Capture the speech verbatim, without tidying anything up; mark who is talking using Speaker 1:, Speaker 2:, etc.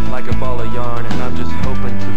Speaker 1: like a ball of yarn, and I'm just hoping to